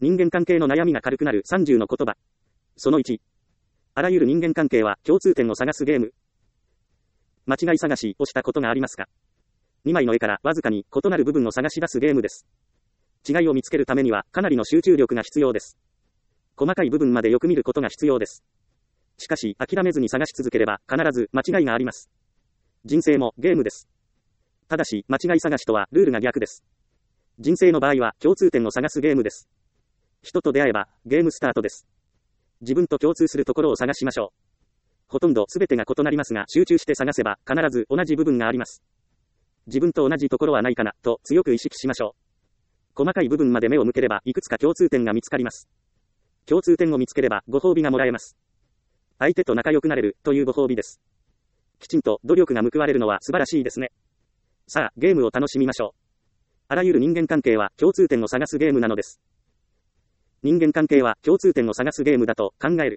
人間関係の悩みが軽くなる30の言葉。その1。あらゆる人間関係は共通点を探すゲーム。間違い探しをしたことがありますか？ 2 枚の絵からわずかに異なる部分を探し出すゲームです。違いを見つけるためにはかなりの集中力が必要です。細かい部分までよく見ることが必要です。しかし諦めずに探し続ければ必ず間違いがあります。人生もゲームです。ただし間違い探しとはルールが逆です。人生の場合は共通点を探すゲームです。人と出会えばゲームスタートです。自分と共通するところを探しましょう。ほとんど全てが異なりますが集中して探せば必ず同じ部分があります。自分と同じところはないかなと強く意識しましょう。細かい部分まで目を向ければいくつか共通点が見つかります。共通点を見つければご褒美がもらえます。相手と仲良くなれるというご褒美です。きちんと努力が報われるのは素晴らしいですね。さあ、ゲームを楽しみましょう。あらゆる人間関係は共通点を探すゲームなのです。人間関係は共通点を探すゲームだと考える。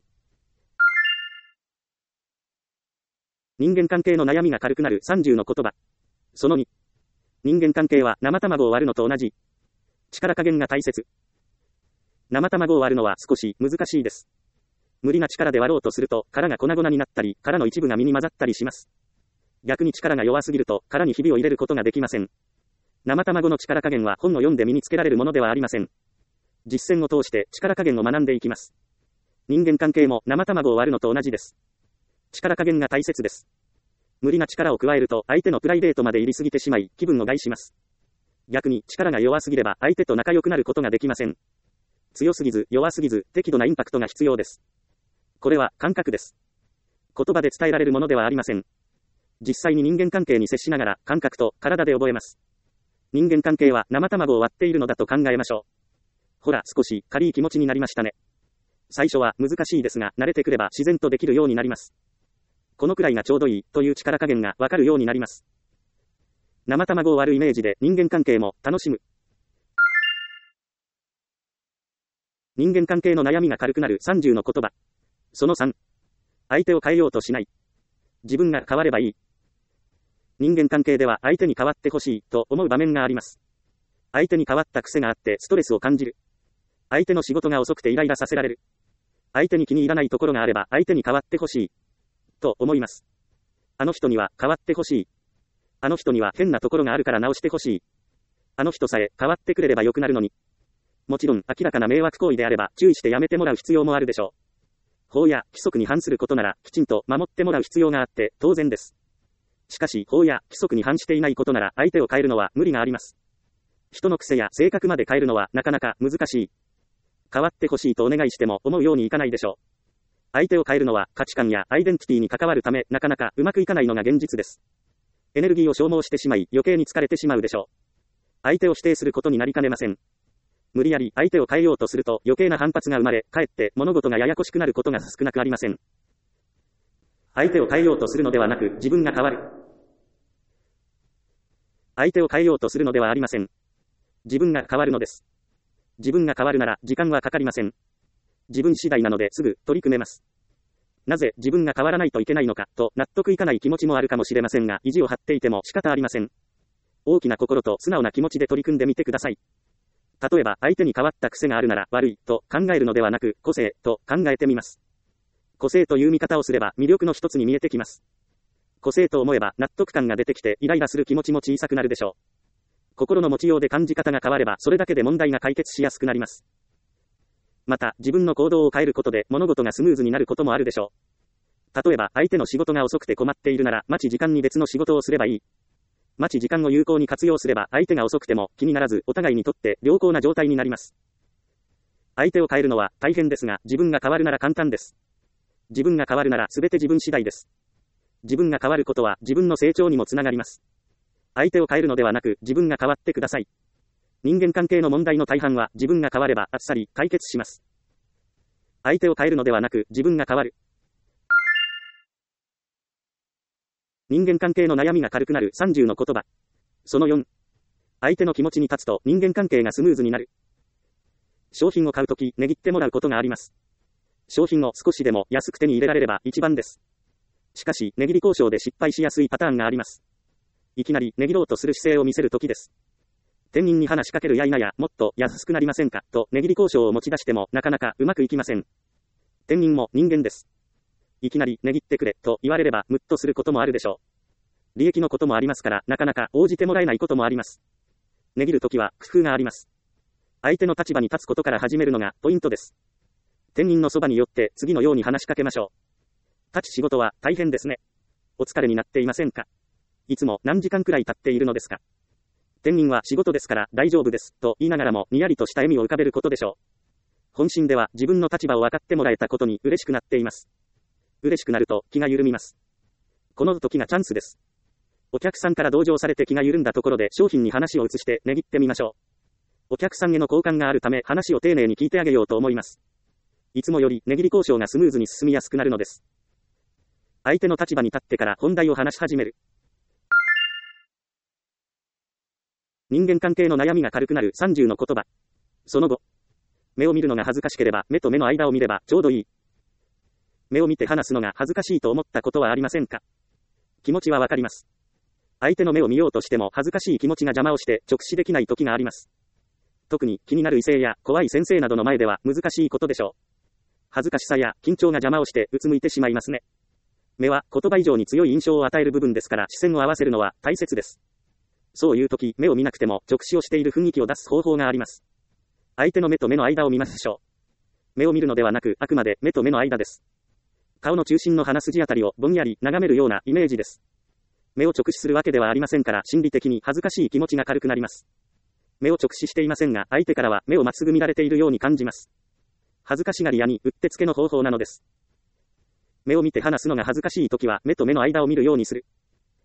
人間関係の悩みが軽くなる30の言葉。その2。人間関係は生卵を割るのと同じ。力加減が大切。生卵を割るのは少し難しいです。無理な力で割ろうとすると殻が粉々になったり、殻の一部が身に混ざったりします。逆に力が弱すぎると殻にひびを入れることができません。生卵の力加減は本を読んで身につけられるものではありません。実践を通して力加減を学んでいきます。人間関係も生卵を割るのと同じです。力加減が大切です。無理な力を加えると相手のプライベートまで入りすぎてしまい気分を害します。逆に力が弱すぎれば相手と仲良くなることができません。強すぎず弱すぎず適度なインパクトが必要です。これは感覚です。言葉で伝えられるものではありません。実際に人間関係に接しながら感覚と体で覚えます。人間関係は生卵を割っているのだと考えましょう。ほら少し軽い気持ちになりましたね。最初は難しいですが慣れてくれば自然とできるようになります。このくらいがちょうどいいという力加減がわかるようになります。生卵を割るイメージで人間関係も楽しむ。人間関係の悩みが軽くなる30の言葉。その3。相手を変えようとしない。自分が変わればいい。人間関係では相手に変わってほしいと思う場面があります。相手に変わった癖があってストレスを感じる。相手の仕事が遅くてイライラさせられる。相手に気に入らないところがあれば相手に変わってほしいと思います。あの人には変わってほしい。あの人には変なところがあるから直してほしい。あの人さえ変わってくれればよくなるのに。もちろん明らかな迷惑行為であれば注意してやめてもらう必要もあるでしょう。法や規則に反することならきちんと守ってもらう必要があって当然です。しかし法や規則に反していないことなら相手を変えるのは無理があります。人の癖や性格まで変えるのはなかなか難しい。変わってほしいとお願いしても思うようにいかないでしょう。相手を変えるのは価値観やアイデンティティに関わるためなかなかうまくいかないのが現実です。エネルギーを消耗してしまい余計に疲れてしまうでしょう。相手を否定することになりかねません。無理やり相手を変えようとすると余計な反発が生まれ、かえって物事がややこしくなることが少なくありません。相手を変えようとするのではなく自分が変わる。相手を変えようとするのではありません。自分が変わるのです。自分が変わるなら時間はかかりません。自分次第なのですぐ取り組めます。なぜ自分が変わらないといけないのかと納得いかない気持ちもあるかもしれませんが、意地を張っていても仕方ありません。大きな心と素直な気持ちで取り組んでみてください。例えば相手に変わった癖があるなら悪いと考えるのではなく個性と考えてみます。個性という見方をすれば魅力の一つに見えてきます。個性と思えば納得感が出てきてイライラする気持ちも小さくなるでしょう。心の持ちようで感じ方が変わればそれだけで問題が解決しやすくなります。また自分の行動を変えることで物事がスムーズになることもあるでしょう。例えば相手の仕事が遅くて困っているなら待ち時間に別の仕事をすればいい。待ち時間を有効に活用すれば相手が遅くても気にならずお互いにとって良好な状態になります。相手を変えるのは大変ですが自分が変わるなら簡単です。自分が変わるなら全て自分次第です。自分が変わることは自分の成長にもつながります。相手を変えるのではなく自分が変わってください。人間関係の問題の大半は自分が変わればあっさり解決します。相手を変えるのではなく自分が変わる。人間関係の悩みが軽くなる30の言葉。その4。相手の気持ちに立つと人間関係がスムーズになる。商品を買うとき値切ってもらうことがあります。商品を少しでも安く手に入れられれば一番です。しかし値切り交渉で失敗しやすいパターンがあります。いきなり値切ろうとする姿勢を見せるときです。 店員に話しかけるや否や、もっと安くなりませんかと値切り交渉を持ち出してもなかなかうまくいきません。店員も人間です。いきなり値切ってくれと言われればムッとすることもあるでしょう。利益のこともありますから、なかなか応じてもらえないこともあります。値切るときは工夫があります。相手の立場に立つことから始めるのがポイントです。店員のそばに寄って次のように話しかけましょう。立ち仕事は大変ですね。お疲れになっていませんか？いつも何時間くらい経っているのですか？店員は仕事ですから大丈夫ですと言いながらもにやりとした笑みを浮かべることでしょう。本心では自分の立場を分かってもらえたことに嬉しくなっています。嬉しくなると気が緩みます。この時がチャンスです。お客さんから同情されて気が緩んだところで商品に話を移して値切ってみましょう。お客さんへの好感があるため話を丁寧に聞いてあげようと思います。いつもより値切り交渉がスムーズに進みやすくなるのです。相手の立場に立ってから本題を話し始める。人間関係の悩みが軽くなる30の言葉。その後。目を見るのが恥ずかしければ目と目の間を見ればちょうどいい。目を見て話すのが恥ずかしいと思ったことはありませんか？気持ちはわかります。相手の目を見ようとしても恥ずかしい気持ちが邪魔をして直視できない時があります。特に気になる異性や怖い先生などの前では難しいことでしょう。恥ずかしさや緊張が邪魔をしてうつむいてしまいますね。目は言葉以上に強い印象を与える部分ですから視線を合わせるのは大切です。そういう時、目を見なくても直視をしている雰囲気を出す方法があります。相手の目と目の間を見ましょう。目を見るのではなく、あくまで目と目の間です。顔の中心の鼻筋あたりをぼんやり眺めるようなイメージです。目を直視するわけではありませんから心理的に恥ずかしい気持ちが軽くなります。目を直視していませんが、相手からは目をまっすぐ見られているように感じます。恥ずかしがり屋にうってつけの方法なのです。目を見て話すのが恥ずかしいときは目と目の間を見るようにする。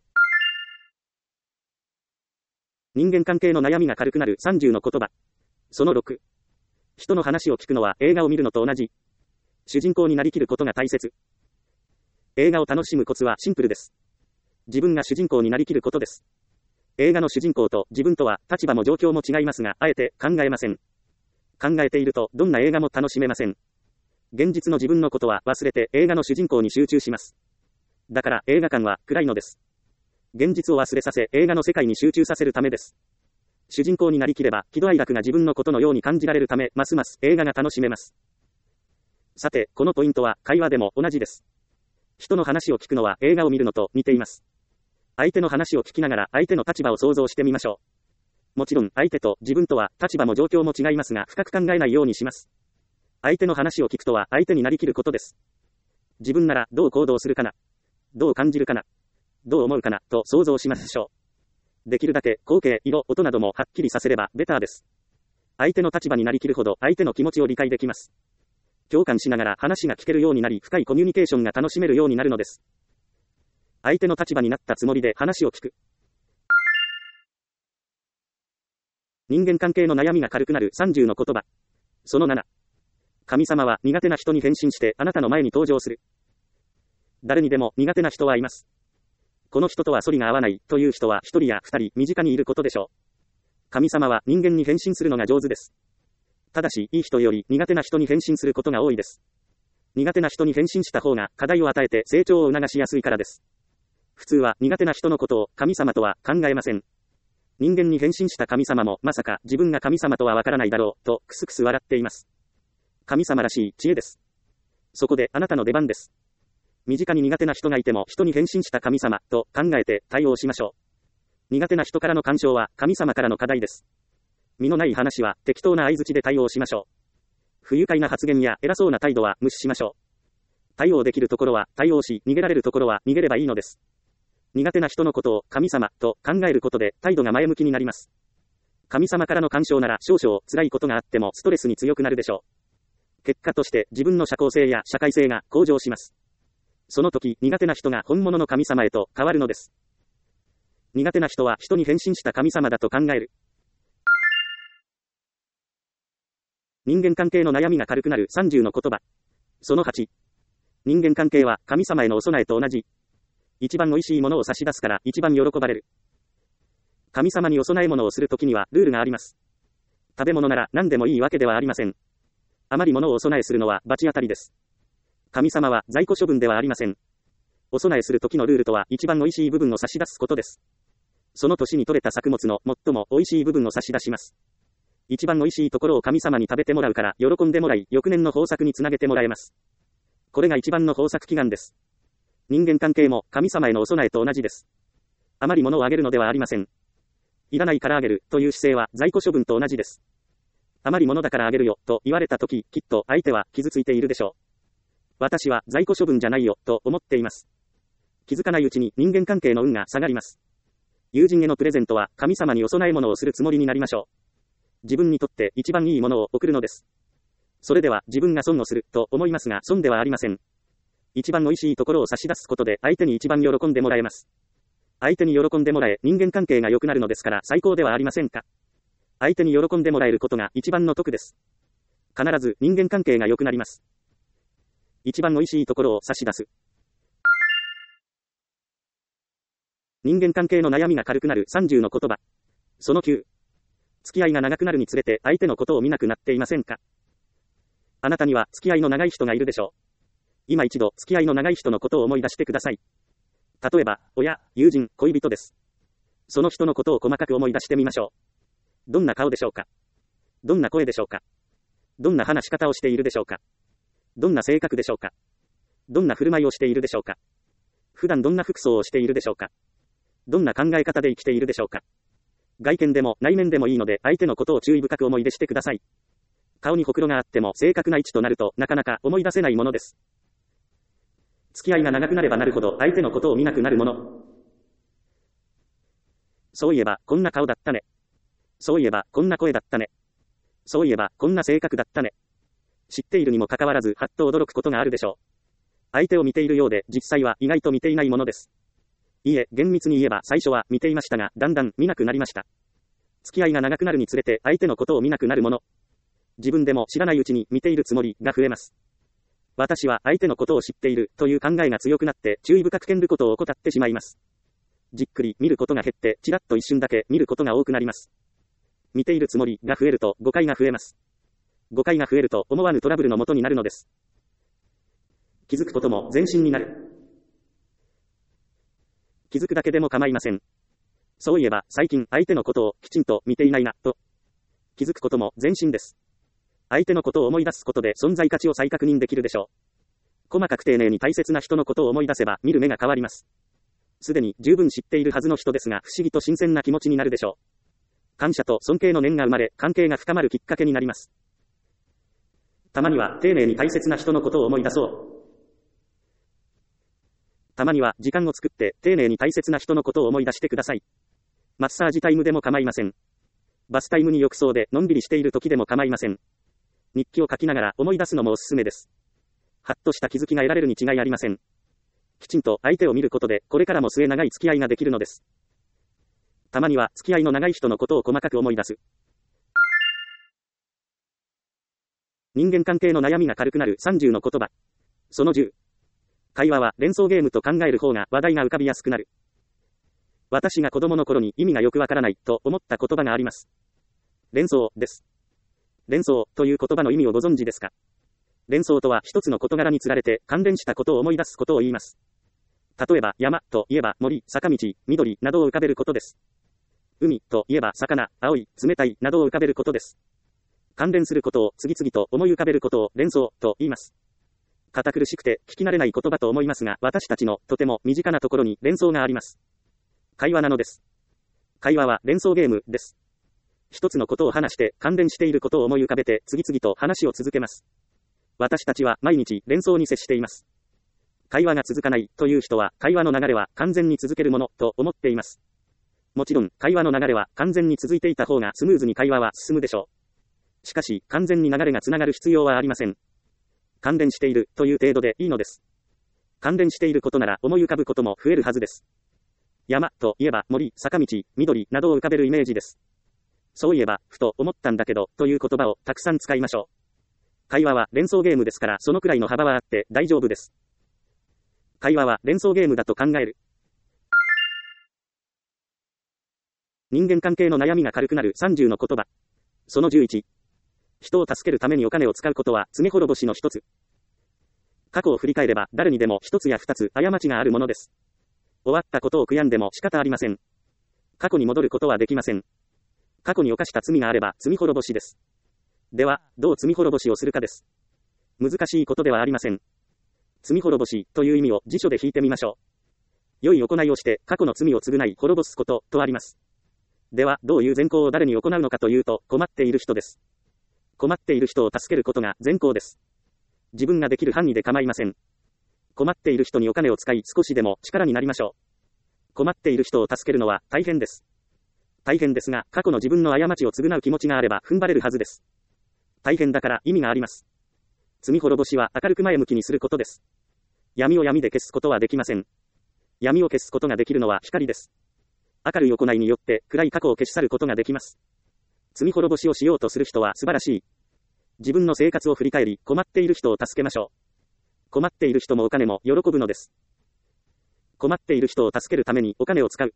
人間関係の悩みが軽くなる30の言葉。その6。人の話を聞くのは映画を見るのと同じ。主人公になりきることが大切。映画を楽しむコツはシンプルです。自分が主人公になりきることです。映画の主人公と自分とは立場も状況も違いますが、あえて考えません。考えているとどんな映画も楽しめません。現実の自分のことは忘れて映画の主人公に集中します。だから映画館は暗いのです。現実を忘れさせ映画の世界に集中させるためです。主人公になりきれば喜怒哀楽が自分のことのように感じられるためますます映画が楽しめます。さて、このポイントは会話でも同じです。人の話を聞くのは映画を見るのと似ています。相手の話を聞きながら相手の立場を想像してみましょう。もちろん相手と自分とは立場も状況も違いますが深く考えないようにします。相手の話を聞くとは相手になりきることです。自分ならどう行動するかな、どう感じるかな、どう思うかなと想像しましょう。できるだけ光景、色、音などもはっきりさせればベターです。相手の立場になりきるほど相手の気持ちを理解できます。共感しながら話が聞けるようになり深いコミュニケーションが楽しめるようになるのです。相手の立場になったつもりで話を聞く。人間関係の悩みが軽くなる30の言葉。その7。神様は苦手な人に変身してあなたの前に登場する。誰にでも苦手な人はいます。この人とは反りが合わないという人は一人や二人身近にいることでしょう。神様は人間に変身するのが上手です。ただし、いい人より苦手な人に変身することが多いです。苦手な人に変身した方が課題を与えて成長を促しやすいからです。普通は苦手な人のことを神様とは考えません。人間に変身した神様もまさか自分が神様とはわからないだろうとクスクス笑っています。神様らしい知恵です。そこであなたの出番です。身近に苦手な人がいても人に変身した神様と考えて対応しましょう。苦手な人からの干渉は神様からの課題です。身のない話は適当な相槌で対応しましょう。不愉快な発言や偉そうな態度は無視しましょう。対応できるところは対応し、逃げられるところは逃げればいいのです。苦手な人のことを神様と考えることで態度が前向きになります。神様からの干渉なら少々辛いことがあってもストレスに強くなるでしょう。結果として自分の社交性や社会性が向上します。その時、苦手な人が本物の神様へと変わるのです。苦手な人は人に変身した神様だと考える。人間関係の悩みが軽くなる30の言葉。その8。人間関係は神様へのお供えと同じ。一番美味しいものを差し出すから一番喜ばれる。神様にお供え物をするときにはルールがあります。食べ物なら何でもいいわけではありません。あまり物をお供えするのは罰当たりです。神様は在庫処分ではありません。お供えする時のルールとは一番美味しい部分を差し出すことです。 その年に採れた作物の最も美味しい部分を差し出します。一番美味しいところを神様に食べてもらうから、喜んでもらい、翌年の豊作につなげてもらえます。これが一番の豊作祈願です。人間関係も神様へのお供えと同じです。あまり物をあげるのではありません。いらないからあげるという姿勢は在庫処分と同じです。あまり物だからあげるよと言われたとき、きっと相手は傷ついているでしょう。私は在庫処分じゃないよと思っています。気づかないうちに人間関係の運が下がります。友人へのプレゼントは神様にお供え物をするつもりになりましょう。自分にとって一番いいものを送るのです。それでは自分が損をすると思いますが、損ではありません。一番美味しいところを差し出すことで相手に一番喜んでもらえます。相手に喜んでもらえ人間関係が良くなるのですから最高ではありませんか。相手に喜んでもらえることが一番の得です。必ず人間関係が良くなります。一番美味しいところを差し出す。人間関係の悩みが軽くなる30の言葉。その9。付き合いが長くなるにつれて相手のことを見なくなっていませんか。あなたには付き合いの長い人がいるでしょう。今一度付き合いの長い人のことを思い出してください。例えば、親、友人、恋人です。その人のことを細かく思い出してみましょう。どんな顔でしょうか。どんな声でしょうか。どんな話し方をしているでしょうか。どんな性格でしょうか。どんな振る舞いをしているでしょうか。普段どんな服装をしているでしょうか。どんな考え方で生きているでしょうか。外見でも内面でもいいので相手のことを注意深く思い出してください。顔にほくろがあっても正確な位置となるとなかなか思い出せないものです。付き合いが長くなればなるほど相手のことを見なくなるもの。そういえばこんな顔だったね。そういえばこんな声だったね。そういえばこんな性格だったね。知っているにもかかわらずはっと驚くことがあるでしょう。相手を見ているようで実際は意外と見ていないものです。いいえ、厳密に言えば最初は見ていましたがだんだん見なくなりました。付き合いが長くなるにつれて相手のことを見なくなるもの。自分でも知らないうちに見ているつもりが増えます。私は相手のことを知っているという考えが強くなって注意深く見ることを怠ってしまいます。じっくり見ることが減ってちらっと一瞬だけ見ることが多くなります。見ているつもりが増えると誤解が増えます。誤解が増えると思わぬトラブルの元になるのです。気づくことも前進になる。気づくだけでも構いません。そういえば最近相手のことをきちんと見ていないなと気づくことも前進です。相手のことを思い出すことで存在価値を再確認できるでしょう。細かく丁寧に大切な人のことを思い出せば見る目が変わります。すでに十分知っているはずの人ですが不思議と新鮮な気持ちになるでしょう。感謝と尊敬の念が生まれ関係が深まるきっかけになります。たまには丁寧に大切な人のことを思い出そう。たまには時間を作って丁寧に大切な人のことを思い出してください。マッサージタイムでも構いません。バスタイムに浴槽でのんびりしている時でも構いません。日記を書きながら思い出すのもおすすめです。はっとした気づきが得られるに違いありません。きちんと相手を見ることでこれからも末長い付き合いができるのです。たまには付き合いの長い人のことを細かく思い出す。人間関係の悩みが軽くなる30の言葉。その10。会話は連想ゲームと考える方が話題が浮かびやすくなる。私が子供の頃に意味がよくわからないと思った言葉があります。連想です。連想という言葉の意味をご存知ですか。連想とは一つの事柄につられて関連したことを思い出すことを言います。例えば山といえば森、坂道、緑などを浮かべることです。海といえば魚、青い、冷たいなどを浮かべることです。関連することを次々と思い浮かべることを連想と言います。堅苦しくて聞き慣れない言葉と思いますが私たちのとても身近なところに連想があります。会話なのです。会話は連想ゲームです。一つのことを話して関連していることを思い浮かべて次々と話を続けます。私たちは毎日連想に接しています。会話が続かないという人は会話の流れは完全に続けるものと思っています。もちろん会話の流れは完全に続いていた方がスムーズに会話は進むでしょう。しかし完全に流れがつながる必要はありません。関連しているという程度でいいのです。関連していることなら思い浮かぶことも増えるはずです。山といえば森、坂道、緑などを浮かべるイメージです。そういえば、ふと思ったんだけど、という言葉をたくさん使いましょう。会話は連想ゲームですからそのくらいの幅はあって大丈夫です。会話は連想ゲームだと考える。人間関係の悩みが軽くなる30の言葉。その11。人を助けるためにお金を使うことは常滅ぼしの一つ。過去を振り返れば誰にでも一つや二つ過ちがあるものです。終わったことを悔やんでも仕方ありません。 過去に戻ることはできません。過去に犯した罪があれば罪滅ぼしです。では、どう罪滅ぼしをするかです。難しいことではありません。罪滅ぼしという意味を辞書で引いてみましょう。良い行いをして過去の罪を償い滅ぼすこととあります。では、どういう善行を誰に行うのかというと、困っている人です。困っている人を助けることが善行です。自分ができる範囲で構いません。困っている人にお金を使い少しでも力になりましょう。困っている人を助けるのは大変です。大変ですが、過去の自分の過ちを償う気持ちがあれば踏ん張れるはずです。大変だから意味があります。罪滅ぼしは明るく前向きにすることです。闇を闇で消すことはできません。闇を消すことができるのは光です。明るい行いによって暗い過去を消し去ることができます。罪滅ぼしをしようとする人は素晴らしい。自分の生活を振り返り、困っている人を助けましょう。困っている人もお金も喜ぶのです。困っている人を助けるためにお金を使う。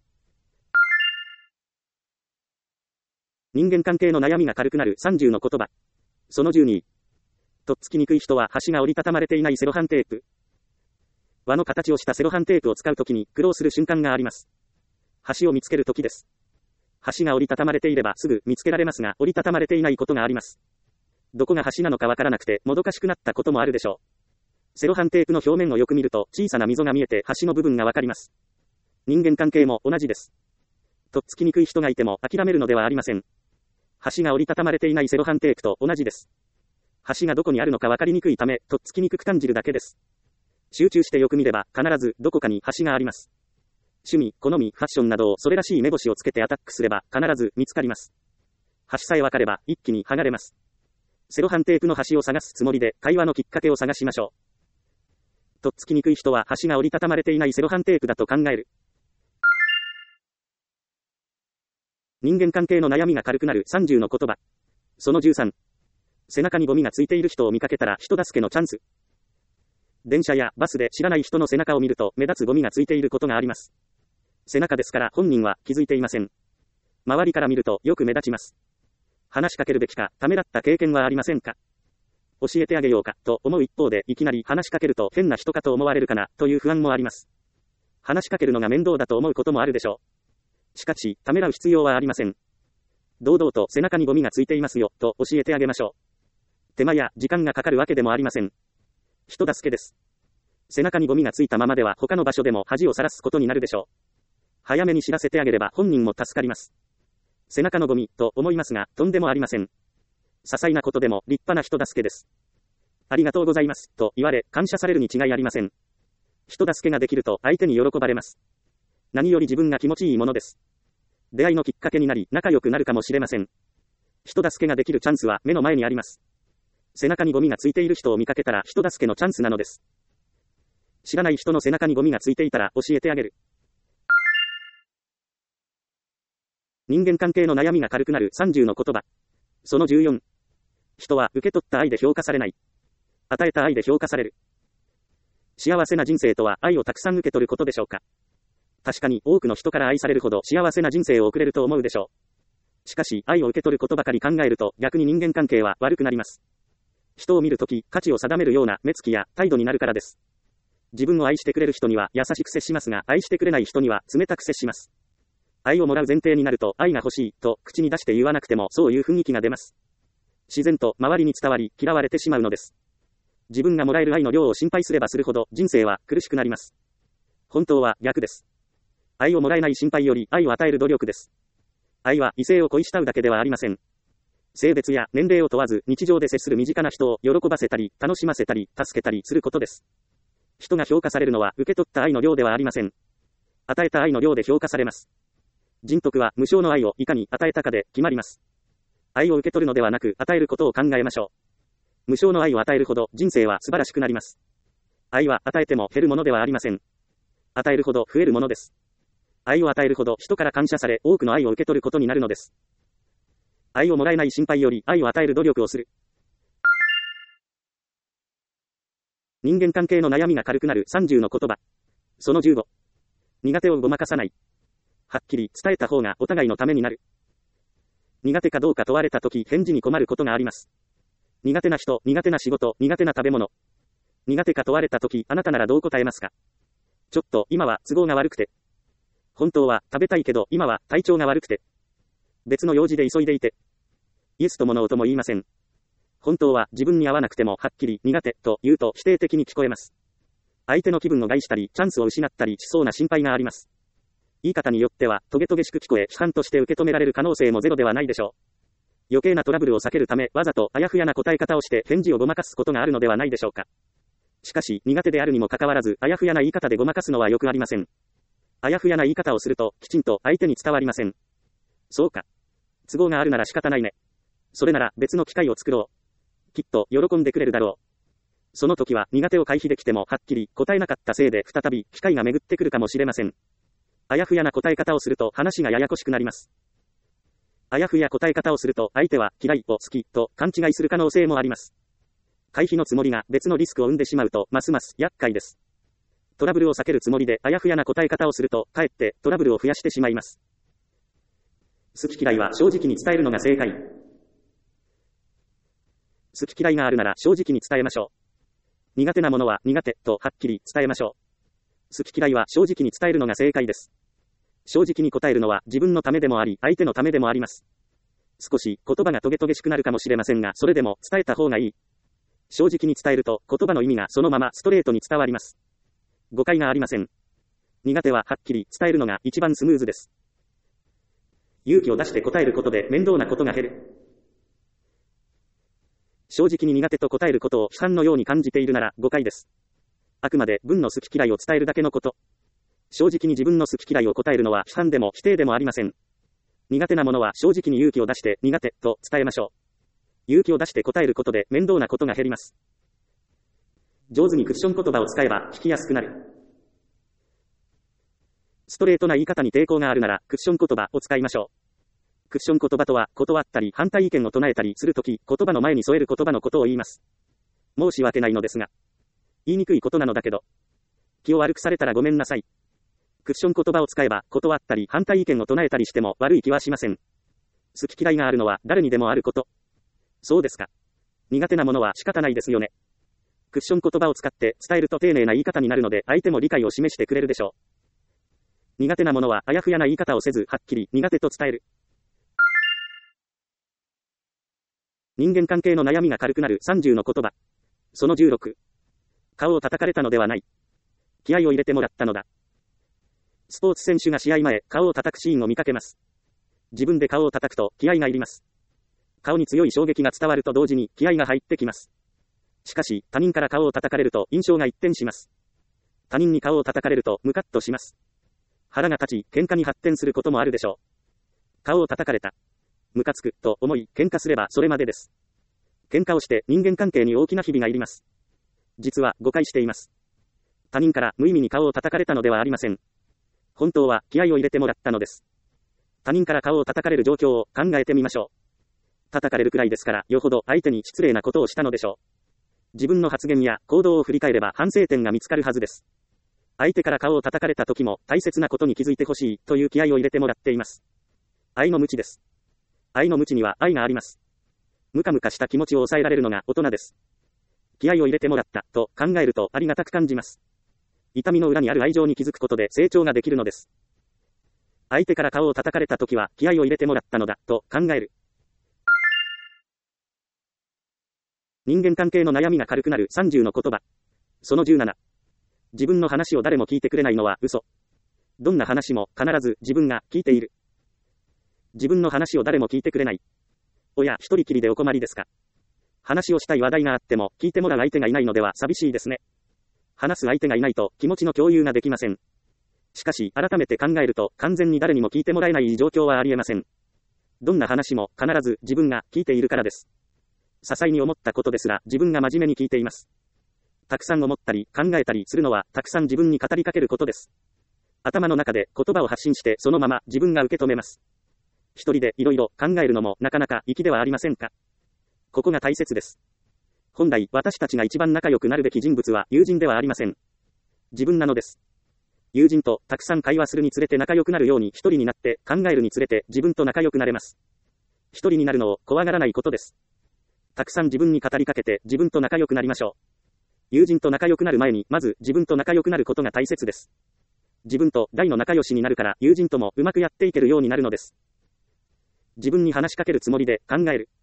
人間関係の悩みが軽くなる30の言葉。その12。とっつきにくい人は端が折りたたまれていないセロハンテープ。輪の形をしたセロハンテープを使うときに苦労する瞬間があります。端を見つけるときです。端が折りたたまれていればすぐ見つけられますが、折りたたまれていないことがあります。どこが端なのかわからなくてもどかしくなったこともあるでしょう。セロハンテープの表面をよく見ると小さな溝が見えて端の部分がわかります。人間関係も同じです。とっつきにくい人がいても諦めるのではありません。端が折りたたまれていないセロハンテープと同じです。端がどこにあるのかわかりにくいため、とっつきにくく感じるだけです。集中してよく見れば必ずどこかに端があります。趣味、好み、ファッションなどをそれらしい目星をつけてアタックすれば必ず見つかります。端さえわかれば一気に剥がれます。セロハンテープの端を探すつもりで会話のきっかけを探しましょう。とっつきにくい人は端が折りたたまれていないセロハンテープだと考える。人間関係の悩みが軽くなる30の言葉。その13。背中にゴミがついている人を見かけたら人助けのチャンス。電車やバスで知らない人の背中を見ると目立つゴミがついていることがあります。背中ですから本人は気づいていません。周りから見るとよく目立ちます。話しかけるべきか、ためらった経験はありませんか？教えてあげようかと思う一方でいきなり話しかけると変な人かと思われるかなという不安もあります。話しかけるのが面倒だと思うこともあるでしょう。しかし、ためらう必要はありません。堂々と背中にゴミがついていますよと教えてあげましょう。手間や時間がかかるわけでもありません。人助けです。背中にゴミがついたままでは他の場所でも恥をさらすことになるでしょう。早めに知らせてあげれば本人も助かります。背中のゴミと思いますが、とんでもありません。些細なことでも立派な人助けです。ありがとうございますと言われ感謝されるに違いありません。人助けができると相手に喜ばれます。何より自分が気持ちいいものです。出会いのきっかけになり仲良くなるかもしれません。人助けができるチャンスは目の前にあります。背中にゴミがついている人を見かけたら人助けのチャンスなのです。知らない人の背中にゴミがついていたら教えてあげる。人間関係の悩みが軽くなる30の言葉。その14。人は受け取った愛で評価されない。与えた愛で評価される。幸せな人生とは愛をたくさん受け取ることでしょうか。確かに多くの人から愛されるほど幸せな人生を送れると思うでしょう。しかし愛を受け取ることばかり考えると逆に人間関係は悪くなります。人を見るとき価値を定めるような目つきや態度になるからです。自分を愛してくれる人には優しく接しますが、愛してくれない人には冷たく接します。愛をもらう前提になると愛が欲しいと口に出して言わなくてもそういう雰囲気が出ます。自然と周りに伝わり嫌われてしまうのです。自分がもらえる愛の量を心配すればするほど人生は苦しくなります。本当は逆です。愛をもらえない心配より愛を与える努力です。愛は異性を恋したうだけではありません。性別や年齢を問わず日常で接する身近な人を喜ばせたり楽しませたり助けたりすることです。人が評価されるのは受け取った愛の量ではありません。与えた愛の量で評価されます。人徳は無償の愛をいかに与えたかで決まります。愛を受け取るのではなく与えることを考えましょう。無償の愛を与えるほど人生は素晴らしくなります。愛は与えても減るものではありません。与えるほど増えるものです。愛を与えるほど人から感謝され多くの愛を受け取ることになるのです。愛をもらえない心配より愛を与える努力をする。人間関係の悩みが軽くなる30の言葉。その15。苦手をごまかさない。はっきり伝えた方がお互いのためになる。苦手かどうか問われたとき返事に困ることがあります。苦手な人、苦手な仕事、苦手な食べ物。苦手か問われたときあなたならどう答えますか？ちょっと今は都合が悪くて。 本当は食べたいけど今は体調が悪くて。別の用事で急いでいて。イエスともノーとも言いません。本当は自分に合わなくてもはっきり苦手と言うと否定的に聞こえます。相手の気分を害したり、チャンスを失ったりしそうな心配があります。言い方によっては、トゲトゲしく聞こえ、批判として受け止められる可能性もゼロではないでしょう。余計なトラブルを避けるため、わざとあやふやな答え方をして返事をごまかすことがあるのではないでしょうか。しかし、苦手であるにもかかわらず、あやふやな言い方でごまかすのはよくありません。あやふやな言い方をすると、きちんと相手に伝わりません。そうか。都合があるなら仕方ないね。それなら別の機会を作ろう。きっと喜んでくれるだろう。その時は苦手を回避できてもはっきり答えなかったせいで再び機会が巡ってくるかもしれません。あやふやな答え方をすると話がややこしくなります。あやふや答え方をすると相手は嫌いを好きと勘違いする可能性もあります。回避のつもりが別のリスクを生んでしまうとますます厄介です。トラブルを避けるつもりであやふやな答え方をするとかえってトラブルを増やしてしまいます。好き嫌いは正直に伝えるのが正解。好き嫌いがあるなら正直に伝えましょう。苦手なものは苦手とはっきり伝えましょう。好き嫌いは正直に伝えるのが正解です。正直に答えるのは自分のためでもあり、相手のためでもあります。少し言葉がトゲトゲしくなるかもしれませんが、それでも伝えた方がいい。正直に伝えると言葉の意味がそのままストレートに伝わります。誤解がありません。苦手ははっきり伝えるのが一番スムーズです。勇気を出して答えることで面倒なことが減る。正直に苦手と答えることを批判のように感じているなら誤解です。あくまで文の好き嫌いを伝えるだけのこと。正直に自分の好き嫌いを答えるのは批判でも否定でもありません。苦手なものは正直に勇気を出して苦手と伝えましょう。勇気を出して答えることで面倒なことが減ります。上手にクッション言葉を使えば聞きやすくなる。ストレートな言い方に抵抗があるならクッション言葉を使いましょう。クッション言葉とは、断ったり反対意見を唱えたりするとき、言葉の前に添える言葉のことを言います。申し訳ないのですが。言いにくいことなのだけど。気を悪くされたらごめんなさい。クッション言葉を使えば、断ったり反対意見を唱えたりしても悪い気はしません。好き嫌いがあるのは誰にでもあること。そうですか。苦手なものは仕方ないですよね。クッション言葉を使って伝えると丁寧な言い方になるので、相手も理解を示してくれるでしょう。苦手なものはあやふやな言い方をせず、はっきり苦手と伝える。人間関係の悩みが軽くなる30の言葉。その16。顔を叩かれたのではない。気合を入れてもらったのだ。スポーツ選手が試合前、顔を叩くシーンを見かけます。自分で顔を叩くと気合がいります。顔に強い衝撃が伝わると同時に気合が入ってきます。しかし、他人から顔を叩かれると印象が一転します。他人に顔を叩かれるとムカッとします。腹が立ち、喧嘩に発展することもあるでしょう。顔を叩かれた。ムカつくと思い、喧嘩すればそれまでです。喧嘩をして人間関係に大きな日々がいります。実は誤解しています。他人から無意味に顔を叩かれたのではありません。本当は気合を入れてもらったのです。他人から顔を叩かれる状況を考えてみましょう。叩かれるくらいですから、よほど相手に失礼なことをしたのでしょう。自分の発言や行動を振り返れば反省点が見つかるはずです。相手から顔を叩かれた時も大切なことに気づいてほしいという気合を入れてもらっています。愛の無知です。愛の無知には愛があります。ムカムカした気持ちを抑えられるのが大人です。気合を入れてもらったと考えるとありがたく感じます。痛みの裏にある愛情に気づくことで成長ができるのです。相手から顔を叩かれたときは気合を入れてもらったのだと考える。人間関係の悩みが軽くなる30の言葉。その17。自分の話を誰も聞いてくれないのは嘘。どんな話も必ず自分が聞いている。自分の話を誰も聞いてくれない。おや、一人きりでお困りですか。話をしたい話題があっても聞いてもらう相手がいないのでは寂しいですね。話す相手がいないと気持ちの共有ができません。しかし、改めて考えると完全に誰にも聞いてもらえない状況はありえません。どんな話も必ず自分が聞いているからです。些細に思ったことですら自分が真面目に聞いています。たくさん思ったり考えたりするのはたくさん自分に語りかけることです。頭の中で言葉を発信してそのまま自分が受け止めます。一人でいろいろ考えるのもなかなか粋ではありませんか。ここが大切です。本来私たちが一番仲良くなるべき人物は友人ではありません。自分なのです。友人とたくさん会話するにつれて仲良くなるように一人になって考えるにつれて自分と仲良くなれます。一人になるのを怖がらないことです。たくさん自分に語りかけて自分と仲良くなりましょう。友人と仲良くなる前にまず自分と仲良くなることが大切です。 自分と大の仲良しになるから友人ともうまくやっていけるようになるのです。自分に話しかけるつもりで考える。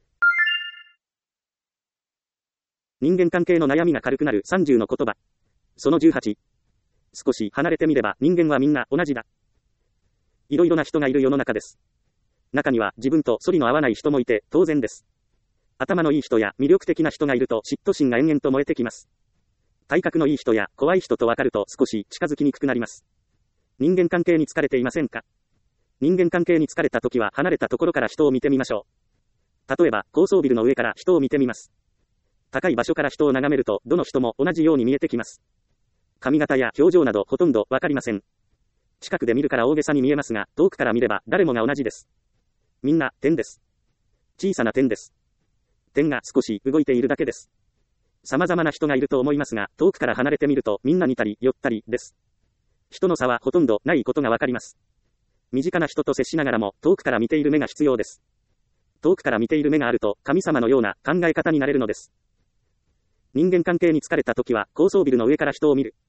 人間関係の悩みが軽くなる30の言葉。その18。少し離れてみれば人間はみんな同じだ。いろいろな人がいる世の中です。中には自分と反りの合わない人もいて当然です。頭のいい人や魅力的な人がいると嫉妬心が延々と燃えてきます。体格のいい人や怖い人と分かると少し近づきにくくなります。人間関係に疲れていませんか？人間関係に疲れた時は離れたところから人を見てみましょう。例えば高層ビルの上から人を見てみます。高い場所から人を眺めるとどの人も同じように見えてきます。髪型や表情などほとんどわかりません。近くで見るから大げさに見えますが、遠くから見れば誰もが同じです。みんな点です。小さな点です。点が少し動いているだけです。様々な人がいると思いますが、遠くから離れてみるとみんな似たり寄ったりです。人の差はほとんどないことがわかります。身近な人と接しながらも遠くから見ている目が必要です。遠くから見ている目があると神様のような考え方になれるのです。人間関係に疲れた時は高層ビルの上から人を見る。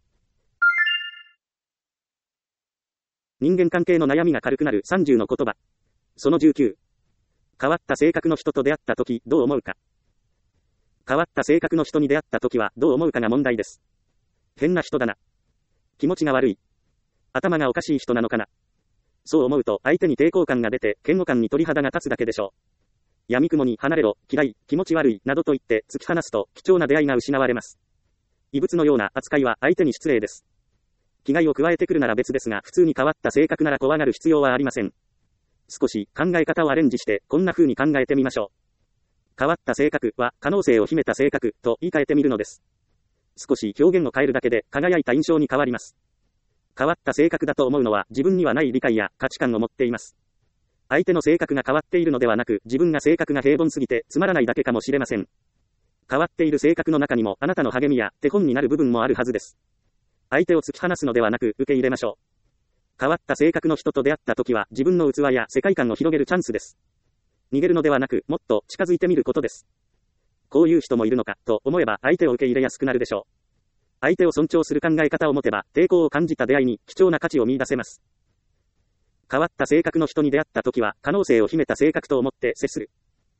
人間関係の悩みが軽くなる30の言葉。その19。変わった性格の人と出会った時どう思うか。変わった性格の人に出会った時はどう思うかが問題です。変な人だな。気持ちが悪い。頭がおかしい人なのかな。そう思うと相手に抵抗感が出て嫌悪感に鳥肌が立つだけでしょう。闇雲に離れろ、嫌い、気持ち悪い、などと言って突き放すと貴重な出会いが失われます。異物のような扱いは相手に失礼です。危害を加えてくるなら別ですが、普通に変わった性格なら怖がる必要はありません。少し考え方をアレンジしてこんな風に考えてみましょう。変わった性格は可能性を秘めた性格と言い換えてみるのです。少し表現を変えるだけで輝いた印象に変わります。変わった性格だと思うのは自分にはない理解や価値観を持っています。相手の性格が変わっているのではなく、自分が性格が平凡すぎてつまらないだけかもしれません。変わっている性格の中にもあなたの励みや手本になる部分もあるはずです。相手を突き放すのではなく受け入れましょう。変わった性格の人と出会った時は自分の器や世界観を広げるチャンスです。逃げるのではなくもっと近づいてみることです。こういう人もいるのかと思えば相手を受け入れやすくなるでしょう。相手を尊重する考え方を持てば抵抗を感じた出会いに貴重な価値を見出せます。変わった性格の人に出会った時は可能性を秘めた性格と思って接する。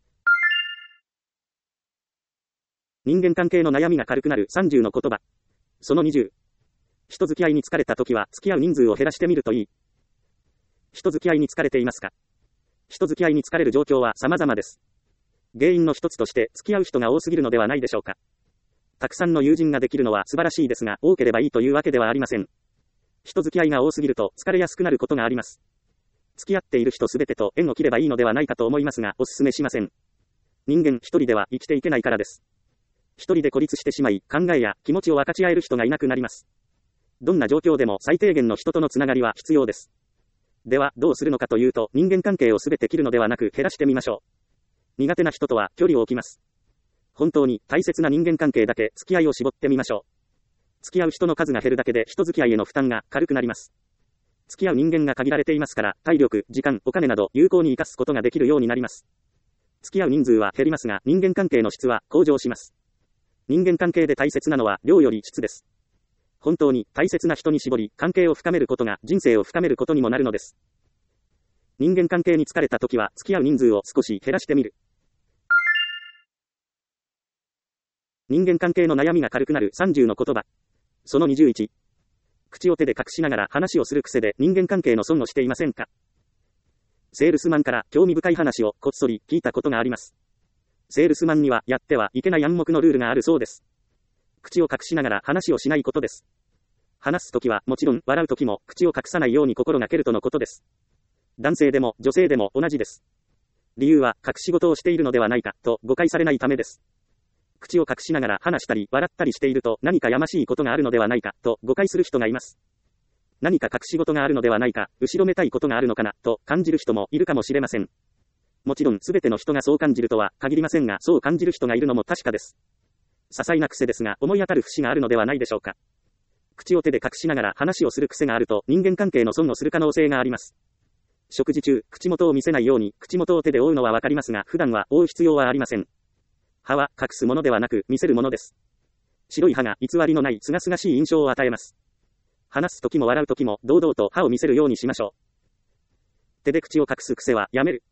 人間関係の悩みが軽くなる30の言葉。その20。人付き合いに疲れた時は付き合う人数を減らしてみるといい。人付き合いに疲れていますか？人付き合いに疲れる状況は様々です。原因の一つとして付き合う人が多すぎるのではないでしょうか。たくさんの友人ができるのは素晴らしいですが、多ければいいというわけではありません。人付き合いが多すぎると疲れやすくなることがあります。付き合っている人すべてと縁を切ればいいのではないかと思いますが、お勧めしません。人間一人では生きていけないからです。一人で孤立してしまい、考えや気持ちを分かち合える人がいなくなります。どんな状況でも最低限の人とのつながりは必要です。では、どうするのかというと、人間関係をすべて切るのではなく減らしてみましょう。苦手な人とは距離を置きます。本当に大切な人間関係だけ付き合いを絞ってみましょう。付き合う人の数が減るだけで人付き合いへの負担が軽くなります。付き合う人間が限られていますから、体力、時間、お金など有効に活かすことができるようになります。付き合う人数は減りますが、人間関係の質は向上します。人間関係で大切なのは量より質です。本当に大切な人に絞り、関係を深めることが人生を深めることにもなるのです。人間関係に疲れた時は付き合う人数を少し減らしてみる。人間関係の悩みが軽くなる30の言葉。その21。口を手で隠しながら話をする癖で人間関係の損をしていませんか？セールスマンから興味深い話をこっそり聞いたことがあります。セールスマンにはやってはいけない暗黙のルールがあるそうです。口を隠しながら話をしないことです。話すときはもちろん笑うときも口を隠さないように心がけるとのことです。男性でも女性でも同じです。理由は隠し事をしているのではないかと誤解されないためです。口を隠しながら話したり笑ったりしていると何かやましいことがあるのではないかと誤解する人がいます。何か隠し事があるのではないか、後ろめたいことがあるのかなと感じる人もいるかもしれません。もちろん全ての人がそう感じるとは限りませんが、そう感じる人がいるのも確かです。些細な癖ですが思い当たる節があるのではないでしょうか。口を手で隠しながら話をする癖があると人間関係の損をする可能性があります。食事中、口元を見せないように口元を手で覆うのはわかりますが、普段は覆う必要はありません。歯は隠すものではなく見せるものです。白い歯が偽りのない清々しい印象を与えます。 話すときも笑うときも堂々と歯を見せるようにしましょう。手で口を隠す癖はやめる。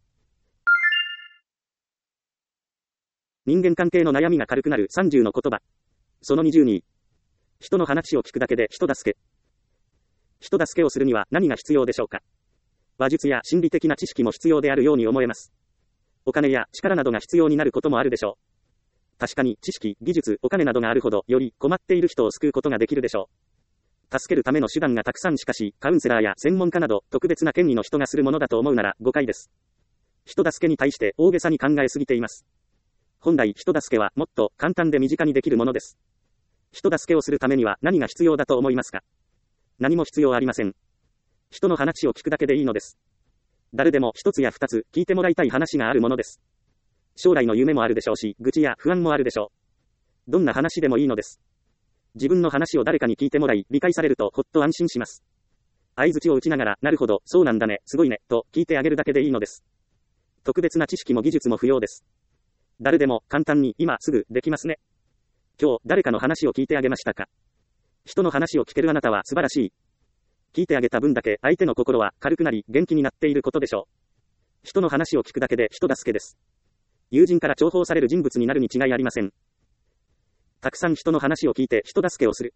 人間関係の悩みが軽くなる30の言葉。その22。人の話を聞くだけで人助け。人助けをするには何が必要でしょうか。話術や心理的な知識も必要であるように思えます。お金や力などが必要になることもあるでしょう。確かに知識、技術、お金などがあるほどより困っている人を救うことができるでしょう。助けるための手段がたくさんしかし、カウンセラーや専門家など特別な権威の人がするものだと思うなら誤解です。人助けに対して大げさに考えすぎています。本来人助けはもっと簡単で身近にできるものです。人助けをするためには何が必要だと思いますか。何も必要ありません。人の話を聞くだけでいいのです。誰でも一つや二つ聞いてもらいたい話があるものです。将来の夢もあるでしょうし、愚痴や不安もあるでしょう。どんな話でもいいのです。自分の話を誰かに聞いてもらい、理解されるとほっと安心します。相槌を打ちながら、なるほど、そうなんだね、すごいね、と聞いてあげるだけでいいのです。特別な知識も技術も不要です。誰でも簡単に今すぐできますね。今日誰かの話を聞いてあげましたか。人の話を聞けるあなたは素晴らしい。聞いてあげた分だけ相手の心は軽くなり元気になっていることでしょう。人の話を聞くだけで人助けです。友人から重宝される人物になるに違いありません。たくさん人の話を聞いて人助けをする。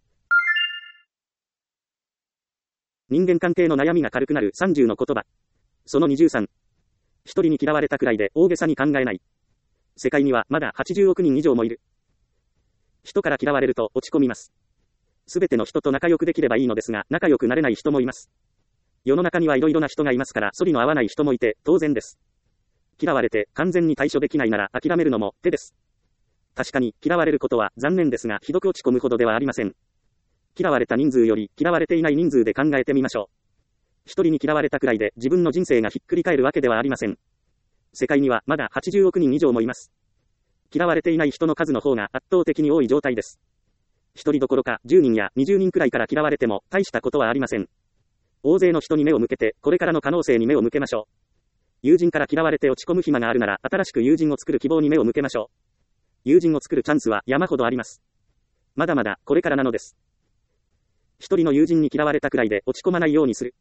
人間関係の悩みが軽くなる30の言葉。その23。一人に嫌われたくらいで大げさに考えない。世界にはまだ80億人以上もいる。人から嫌われると落ち込みます。すべての人と仲良くできればいいのですが、仲良くなれない人もいます。世の中にはいろいろな人がいますから、反りの合わない人もいて当然です。嫌われて完全に対処できないなら諦めるのも手です。確かに嫌われることは残念ですが、ひどく落ち込むほどではありません。嫌われた人数より嫌われていない人数で考えてみましょう。一人に嫌われたくらいで自分の人生がひっくり返るわけではありません。世界にはまだ80億人以上もいます。嫌われていない人の数の方が圧倒的に多い状態です。一人どころか10人や20人くらいから嫌われても大したことはありません。大勢の人に目を向けて、これからの可能性に目を向けましょう。友人から嫌われて落ち込む暇があるなら、新しく友人を作る希望に目を向けましょう。友人を作るチャンスは山ほどあります。まだまだこれからなのです。一人の友人に嫌われたくらいで落ち込まないようにする。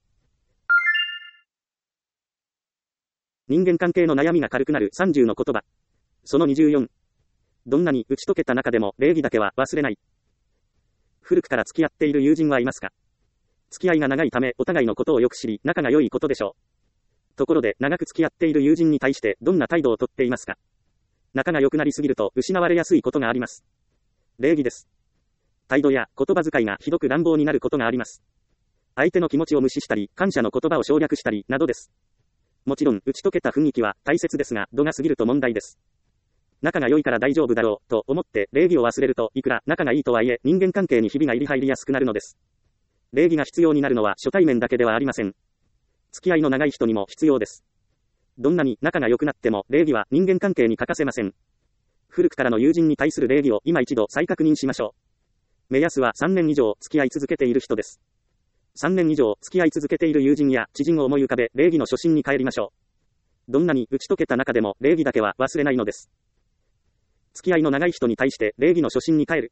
人間関係の悩みが軽くなる30の言葉。その24。どんなに打ち解けた中でも礼儀だけは忘れない。古くから付き合っている友人はいますか。付き合いが長いためお互いのことをよく知り仲が良いことでしょう。ところで長く付き合っている友人に対してどんな態度をとっていますか。仲が良くなりすぎると失われやすいことがあります。礼儀です。態度や言葉遣いがひどく乱暴になることがあります。相手の気持ちを無視したり、感謝の言葉を省略したりなどです。もちろん打ち解けた雰囲気は大切ですが、度が過ぎると問題です。仲が良いから大丈夫だろうと思って礼儀を忘れると、いくら仲がいいとはいえ人間関係にひびが入りやすくなるのです。礼儀が必要になるのは初対面だけではありません。付き合いの長い人にも必要です。どんなに仲が良くなっても礼儀は人間関係に欠かせません。古くからの友人に対する礼儀を今一度再確認しましょう。目安は3年以上付き合い続けている人です。3年以上付き合い続けている友人や知人を思い浮かべ礼儀の初心に帰りましょう。どんなに打ち解けた中でも礼儀だけは忘れないのです。付き合いの長い人に対して礼儀の初心に帰る。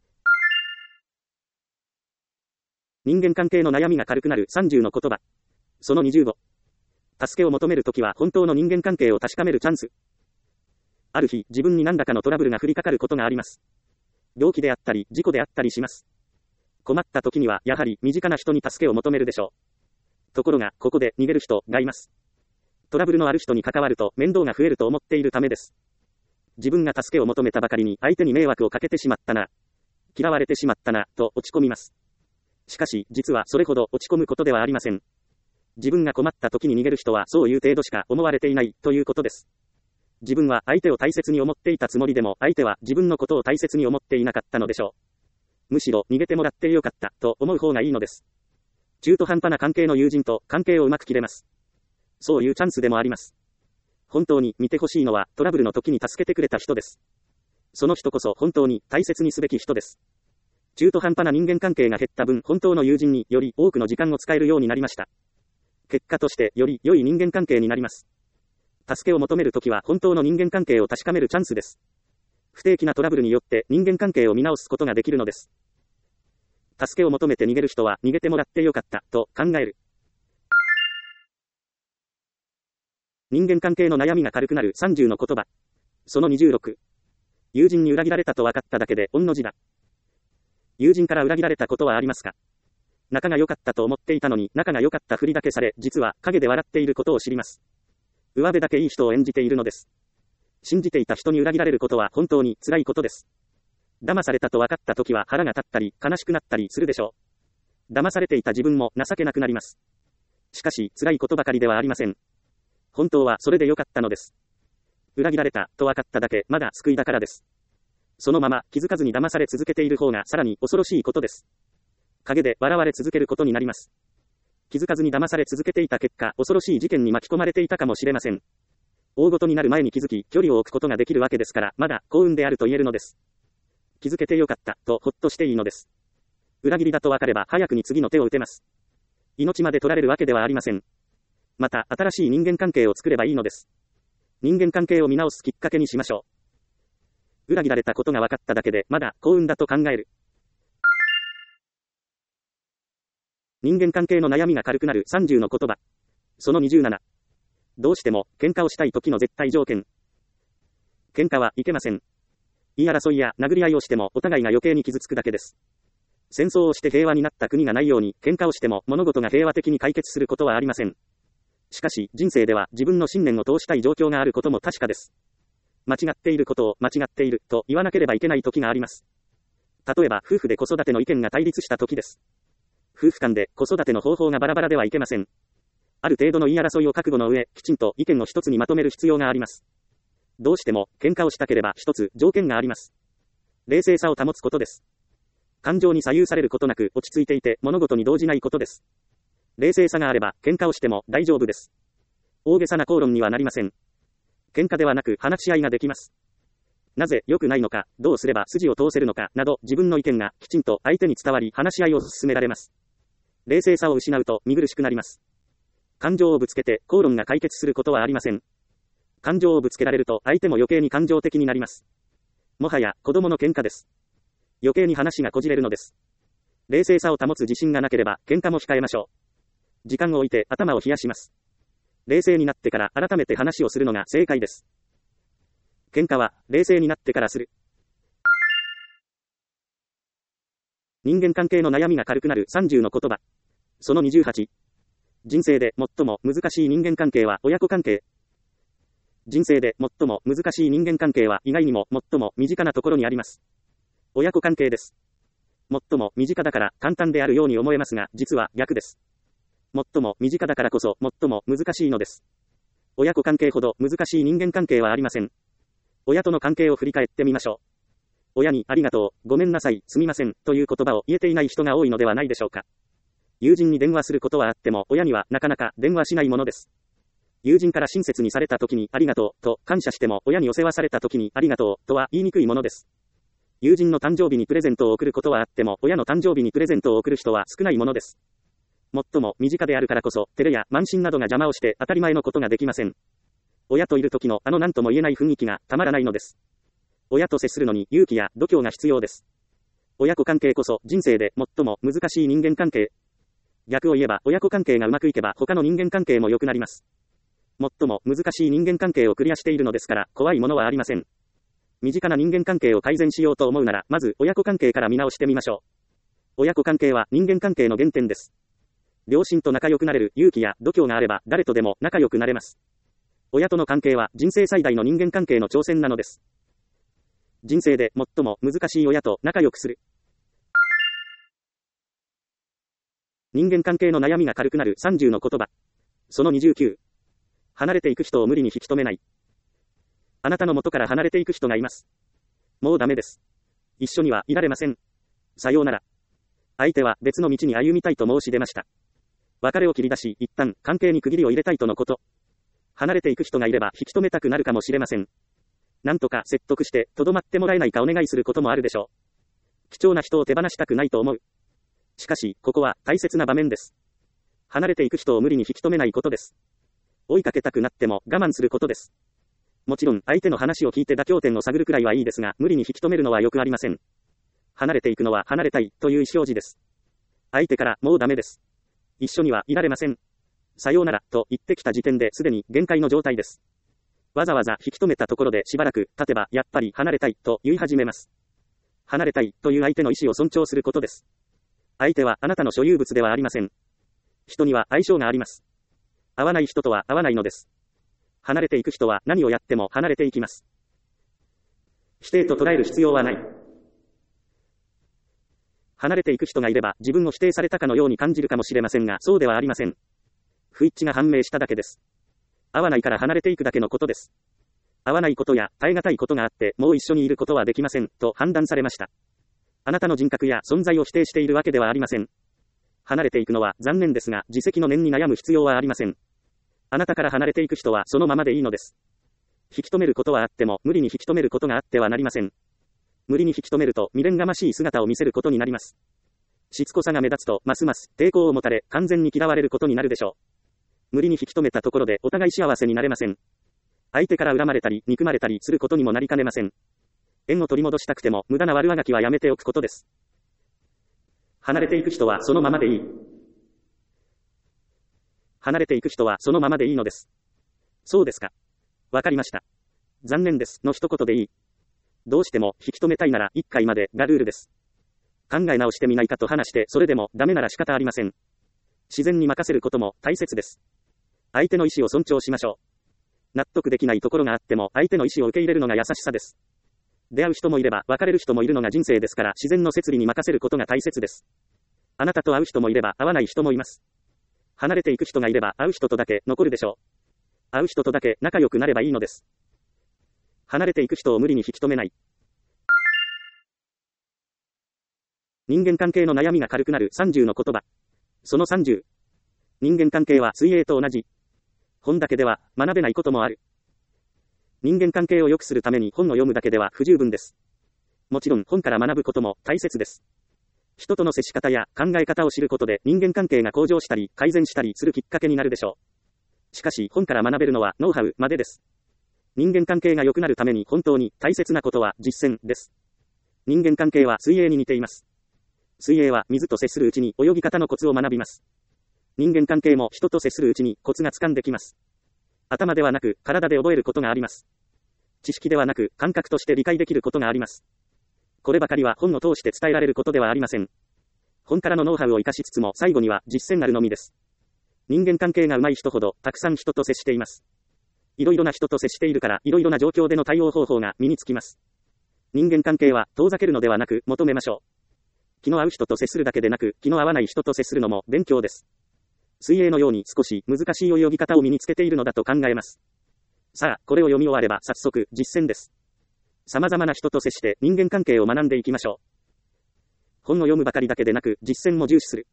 人間関係の悩みが軽くなる30の言葉。その25。助けを求めるときは本当の人間関係を確かめるチャンス。ある日、自分に何らかのトラブルが降りかかることがあります。病気であったり、事故であったりします。困った時には、やはり身近な人に助けを求めるでしょう。ところが、ここで逃げる人がいます。トラブルのある人に関わると面倒が増えると思っているためです。自分が助けを求めたばかりに相手に迷惑をかけてしまったな。嫌われてしまったな、と落ち込みます。しかし、実はそれほど落ち込むことではありません。自分が困った時に逃げる人はそういう程度しか思われていないということです。自分は相手を大切に思っていたつもりでも相手は自分のことを大切に思っていなかったのでしょう。むしろ逃げてもらってよかったと思う方がいいのです。中途半端な関係の友人と関係をうまく切れます。そういうチャンスでもあります。本当に見てほしいのはトラブルの時に助けてくれた人です。その人こそ本当に大切にすべき人です。中途半端な人間関係が減った分、本当の友人により多くの時間を使えるようになりました。結果としてより良い人間関係になります。助けを求めるときは本当の人間関係を確かめるチャンスです。不定期なトラブルによって人間関係を見直すことができるのです。 助けを求めて逃げる人は逃げてもらってよかった、と考える。人間関係の悩みが軽くなる30の言葉。その26。友人に裏切られたと分かっただけで御の字だ。友人から裏切られたことはありますか？仲が良かったと思っていたのに仲が良かったふりだけされ、実は陰で笑っていることを知ります。上辺だけいい人を演じているのです。信じていた人に裏切られることは本当に辛いことです。騙されたと分かった時は腹が立ったり悲しくなったりするでしょう。騙されていた自分も情けなくなります。しかし辛いことばかりではありません。本当はそれで良かったのです。裏切られたと分かっただけまだ救いだからです。そのまま気づかずに騙され続けている方がさらに恐ろしいことです。陰で笑われ続けることになります。気づかずに騙され続けていた結果、恐ろしい事件に巻き込まれていたかもしれません。大事になる前に気づき、距離を置くことができるわけですから、まだ幸運であると言えるのです。気づけてよかった、とほっとしていいのです。裏切りだと分かれば早くに次の手を打てます。命まで取られるわけではありません。また、新しい人間関係を作ればいいのです。人間関係を見直すきっかけにしましょう。裏切られたことが分かっただけで、まだ幸運だと考える。人間関係の悩みが軽くなる30の言葉。その27。どうしても、喧嘩をしたい時の絶対条件。喧嘩はいけません。言い争いや殴り合いをしてもお互いが余計に傷つくだけです。戦争をして平和になった国がないように、喧嘩をしても物事が平和的に解決することはありません。しかし、人生では自分の信念を通したい状況があることも確かです。間違っていることを間違っていると言わなければいけない時があります。例えば、夫婦で子育ての意見が対立した時です。夫婦間で子育ての方法がバラバラではいけません。ある程度の言い争いを覚悟の上、きちんと意見を一つにまとめる必要があります。どうしても、喧嘩をしたければ一つ条件があります。冷静さを保つことです。感情に左右されることなく落ち着いていて物事に動じないことです。冷静さがあれば喧嘩をしても大丈夫です。大げさな口論にはなりません。喧嘩ではなく話し合いができます。なぜ良くないのか、どうすれば筋を通せるのかなど自分の意見がきちんと相手に伝わり話し合いを進められます。冷静さを失うと見苦しくなります。感情をぶつけて口論が解決することはありません。感情をぶつけられると相手も余計に感情的になります。もはや子供の喧嘩です。余計に話がこじれるのです。冷静さを保つ自信がなければ喧嘩も控えましょう。時間を置いて頭を冷やします。冷静になってから改めて話をするのが正解です。喧嘩は冷静になってからする。人間関係の悩みが軽くなる30の言葉。その28。人生で最も難しい人間関係は親子関係。人生で最も難しい人間関係は意外にも最も身近なところにあります。親子関係です。最も身近だから簡単であるように思えますが、実は逆です。最も身近だからこそ最も難しいのです。親子関係ほど難しい人間関係はありません。親との関係を振り返ってみましょう。親にありがとう、ごめんなさい、すみませんという言葉を言えていない人が多いのではないでしょうか。友人に電話することはあっても親にはなかなか電話しないものです。友人から親切にされた時にありがとうと感謝しても親にお世話された時にありがとうとは言いにくいものです。友人の誕生日にプレゼントを贈ることはあっても親の誕生日にプレゼントを贈る人は少ないものです。最も身近であるからこそ照れや慢心などが邪魔をして当たり前のことができません。親といる時の何とも言えない雰囲気がたまらないのです。親と接するのに勇気や度胸が必要です。親子関係こそ人生で最も難しい人間関係。逆を言えば親子関係がうまくいけば他の人間関係も良くなります。最も難しい人間関係をクリアしているのですから怖いものはありません。身近な人間関係を改善しようと思うならまず親子関係から見直してみましょう。親子関係は人間関係の原点です。両親と仲良くなれる勇気や度胸があれば誰とでも仲良くなれます。親との関係は人生最大の人間関係の挑戦なのです。人生で最も難しい親と仲良くする。人間関係の悩みが軽くなる30の言葉。その29。離れていく人を無理に引き止めない。あなたの元から離れていく人がいます。もうダメです。一緒にはいられません。さようなら。相手は別の道に歩みたいと申し出ました。別れを切り出し、一旦関係に区切りを入れたいとのこと。離れていく人がいれば引き止めたくなるかもしれません。なんとか説得して、とどまってもらえないかお願いすることもあるでしょう。貴重な人を手放したくないと思う。しかし、ここは大切な場面です。離れていく人を無理に引き止めないことです。追いかけたくなっても我慢することです。もちろん、相手の話を聞いて妥協点を探るくらいはいいですが、無理に引き止めるのはよくありません。離れていくのは離れたいという意思表示です。 相手からもうダメです。一緒にはいられません。さようなら、と言ってきた時点ですでに限界の状態です。わざわざ引き止めたところでしばらく経てばやっぱり離れたいと言い始めます。離れたいという相手の意思を尊重することです。相手はあなたの所有物ではありません。人には相性があります。合わない人とは合わないのです。離れていく人は何をやっても離れていきます。否定と捉える必要はない。離れていく人がいれば自分を否定されたかのように感じるかもしれませんが、そうではありません。不一致が判明しただけです。合わないから離れていくだけのことです。合わないことや耐え難いことがあってもう一緒にいることはできませんと判断されました。あなたの人格や存在を否定しているわけではありません。離れていくのは残念ですが、自責の念に悩む必要はありません。あなたから離れていく人はそのままでいいのです。引き止めることはあっても無理に引き止めることがあってはなりません。無理に引き止めると未練がましい姿を見せることになります。しつこさが目立つとますます抵抗を持たれ完全に嫌われることになるでしょう。無理に引き止めたところでお互い幸せになれません。相手から恨まれたり憎まれたりすることにもなりかねません。縁を取り戻したくても無駄な悪あがきはやめておくことです。離れていく人はそのままでいい。離れていく人はそのままでいいのです。そうですか。わかりました。残念ですの一言でいい。どうしても引き止めたいなら1回までがルールです。考え直してみないかと話してそれでもダメなら仕方ありません。自然に任せることも大切です。相手の意思を尊重しましょう。納得できないところがあっても相手の意思を受け入れるのが優しさです。出会う人もいれば別れる人もいるのが人生ですから自然の摂理に任せることが大切です。あなたと会う人もいれば会わない人もいます。離れていく人がいれば会う人とだけ残るでしょう。会う人とだけ仲良くなればいいのです。離れていく人を無理に引き止めない。人間関係の悩みが軽くなる30の言葉。その30。人間関係は水泳と同じ。本だけでは学べないこともある。人間関係を良くするために本を読むだけでは不十分です。もちろん本から学ぶことも大切です。人との接し方や考え方を知ることで人間関係が向上したり改善したりするきっかけになるでしょう。しかし本から学べるのはノウハウまでです。人間関係が良くなるために本当に大切なことは実践です。人間関係は水泳に似ています。水泳は水と接するうちに泳ぎ方のコツを学びます。人間関係も人と接するうちにコツがつかんできます。頭ではなく体で覚えることがあります。知識ではなく感覚として理解できることがあります。こればかりは本を通して伝えられることではありません。本からのノウハウを活かしつつも最後には実践あるのみです。人間関係が上手い人ほどたくさん人と接しています。いろいろな人と接しているからいろいろな状況での対応方法が身につきます。人間関係は遠ざけるのではなく求めましょう。気の合う人と接するだけでなく気の合わない人と接するのも勉強です。水泳のように少し難しい泳ぎ方を身につけているのだと考えます。さあ、これを読み終われば早速実践です。様々な人と接して人間関係を学んでいきましょう。本を読むばかりだけでなく実践も重視する。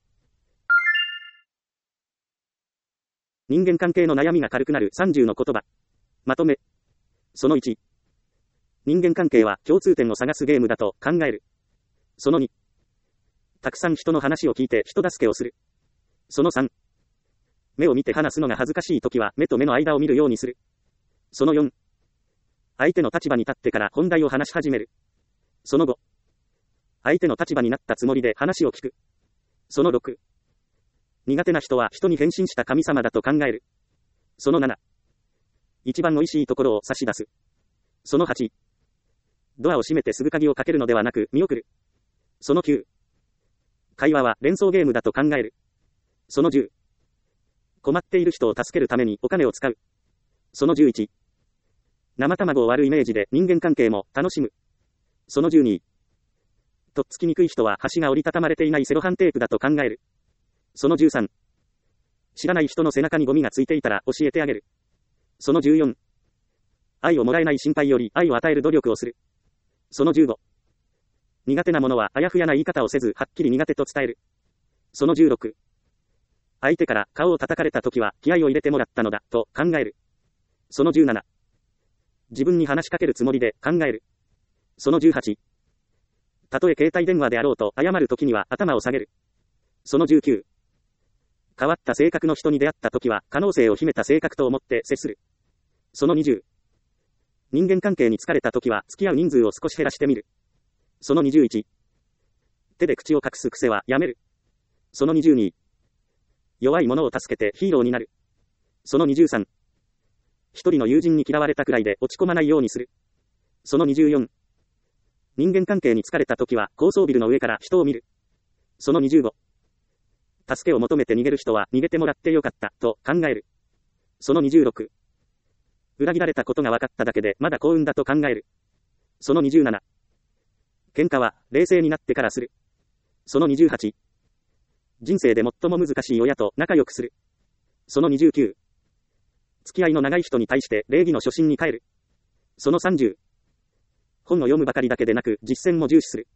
人間関係の悩みが軽くなる30の言葉。まとめ。その1。人間関係は共通点を探すゲームだと考える。その2。たくさん人の話を聞いて人助けをする。その3。目を見て話すのが恥ずかしいときは目と目の間を見るようにする。その4。相手の立場に立ってから本題を話し始める。その5。相手の立場になったつもりで話を聞く。その6。苦手な人は人に変身した神様だと考える。その7。一番美味しいところを差し出す。その8。ドアを閉めてすぐ鍵をかけるのではなく見送る。その9。会話は連想ゲームだと考える。その10。困っている人を助けるためにお金を使う。その11。生卵を割るイメージで人間関係も楽しむ。その12。とっつきにくい人は端が折りたたまれていないセロハンテープだと考える。その13。知らない人の背中にゴミがついていたら教えてあげる。その14。愛をもらえない心配より愛を与える努力をする。その15。苦手なものはあやふやな言い方をせずはっきり苦手と伝える。その16。相手から顔を叩かれたときは気合を入れてもらったのだと考える。その17。自分に話しかけるつもりで考える。その18。たとえ携帯電話であろうと謝るときには頭を下げる。その19。変わった性格の人に出会ったときは可能性を秘めた性格と思って接する。その20。人間関係に疲れたときは付き合う人数を少し減らしてみる。その21。手で口を隠す癖はやめる。 その22。弱い者を助けてヒーローになる。その23。一人の友人に嫌われたくらいで落ち込まないようにする。その24。人間関係に疲れた時は高層ビルの上から人を見る。その25。助けを求めて逃げる人は逃げてもらってよかったと考える。その26。裏切られたことが分かっただけでまだ幸運だと考える。その27。喧嘩は冷静になってからする。その28。人生で最も難しい親と仲良くする。その29。付き合いの長い人に対して礼儀の初心に帰る。その30。本を読むばかりだけでなく実践も重視する。